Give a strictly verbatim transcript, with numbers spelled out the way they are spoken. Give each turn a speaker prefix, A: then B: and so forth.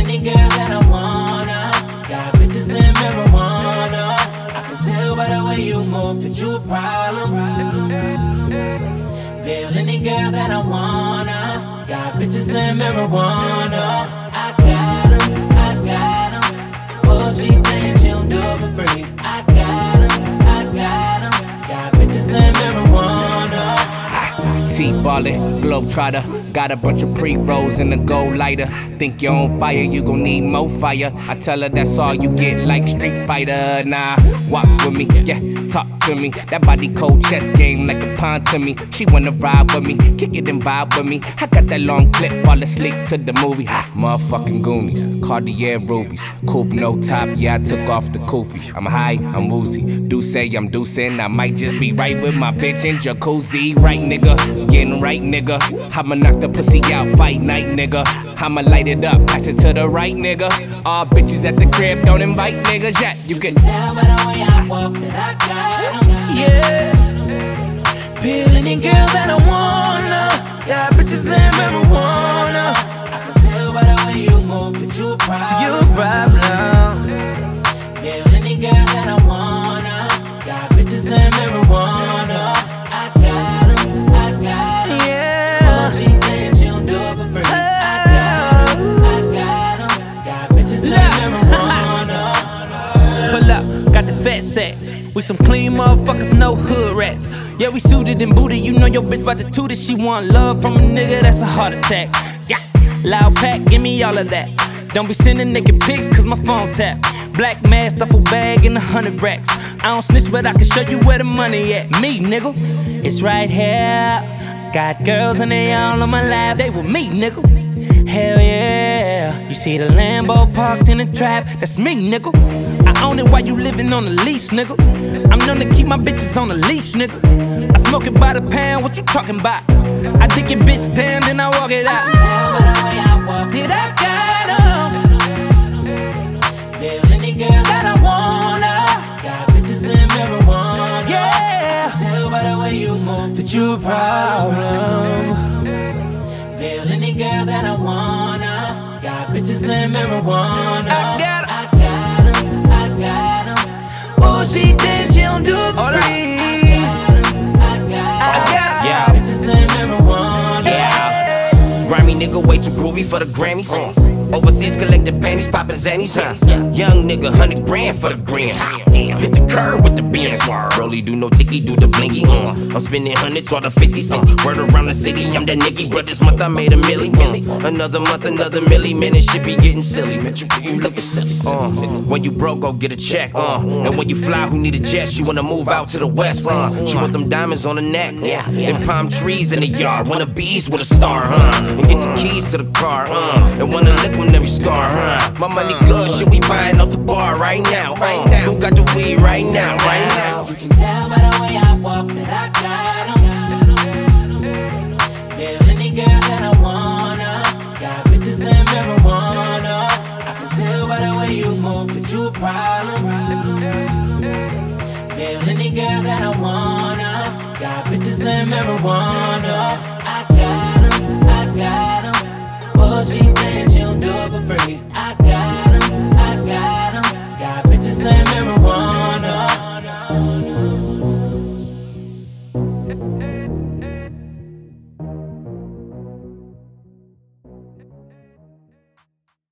A: any girl that I wanna. Got bitches and marijuana. I can tell by the way you move that you a problem. Feel any girl that I wanna. Got bitches and marijuana. I got 'em, I got 'em. Oh, she thinks she don't do it for free. I got 'em, I got 'em. Got bitches and marijuana.
B: T-ballin', globetrotter. Got a bunch of pre-rolls in the gold lighter. Think you're on fire, you gon' need more fire. I tell her that's all you get, like Street Fighter. Nah, walk with me, yeah, talk to me. That body cold chess game like a pawn to me. She wanna ride with me, kick it and vibe with me. I got that long clip, fall asleep to the movie. Ha, motherfucking Goonies, Cartier rubies. Coupe no top, yeah, I took off the kufi. I'm high, I'm woozy. Do say I'm deucing, I might just be right with my bitch in jacuzzi. Right, nigga, getting right, nigga. I'ma knock the pussy out, fight night, nigga. I'ma light it up, pass it to the right, nigga. All bitches at the crib, don't invite niggas yet. You can
A: tell by the way I walk that I got 'em.
B: Yeah.
A: Peel any girl that I wanna. Got bitches and marijuana. I can tell by the way you move that you a problem.
B: You a problem.
A: Peel any girl that I wanna. Got bitches and marijuana. I got 'em, I got 'em.
B: Yeah.
A: Oh, she thinks she don't do it for free. I got 'em, I got 'em. Got bitches and marijuana.
C: Pull up, got the fat sack. We some clean motherfuckers, no hood rats. Yeah, we suited and booted. You know your bitch about to toot it. She want love from a nigga, that's a heart attack. Yeah, loud pack, give me all of that. Don't be sending naked pics, cause my phone tap. Black mask, duffel bag, and a hundred racks. I don't snitch, but I can show you where the money at. Me, nigga, it's right here. Got girls and they all on my lap. They with me, nigga. Hell yeah. You see the Lambo parked in the trap. That's me, nigga. I own it while you living on the lease, nigga. I'm known to keep my bitches on the leash, nigga. I smoke it by the pound, what you talking about? I dig your bitch down, then I walk it out.
A: I can tell by the way I walk
C: Did I got 'em?
A: Feel any girl that I wanna. Got bitches and marijuana.
C: Yeah.
A: I can tell by the way you move that you a problem. Feel any girl that I wanna. Got bitches and marijuana.
C: I got 'em.
A: I got 'em, I got 'em. Oh, she thinks she don't do it for free. I got 'em, I got 'em.
C: I got 'em.
B: Yeah.
A: Bitches and marijuana.
B: Yeah. Grimy nigga way too groovy for the Grammys. Uh. Overseas collected panties, poppin' zannies, huh? Young nigga, hundred grand for the grand. Damn, hit the curb with the Benz. Rolly do no ticky, do the blinky. Uh. I'm spending hundreds or the fifties. Uh. Word around the city, I'm that nigga. But this month I made a milli. Uh. Another month, another milli. Man, this shit be getting silly. Man, you, you lookin' silly. Uh. When you broke, go get a check. Uh. And when you fly, who need a jet? She wanna move out to the west. Uh. She want them diamonds on the neck. Yeah. And palm trees in the yard. Wanna bees with a star, huh? And get the keys to the car. Uh. And wanna lick on every scar, huh? My money good, shit, we buying up the bar right now, right now. Who got the weed right now, right now?
A: You can tell by the way I walk that I got 'em. Feel any girl that I wanna. Got bitches and marijuana. I can tell by the way you move that you a problem. Feel any girl that I wanna. Got bitches and marijuana.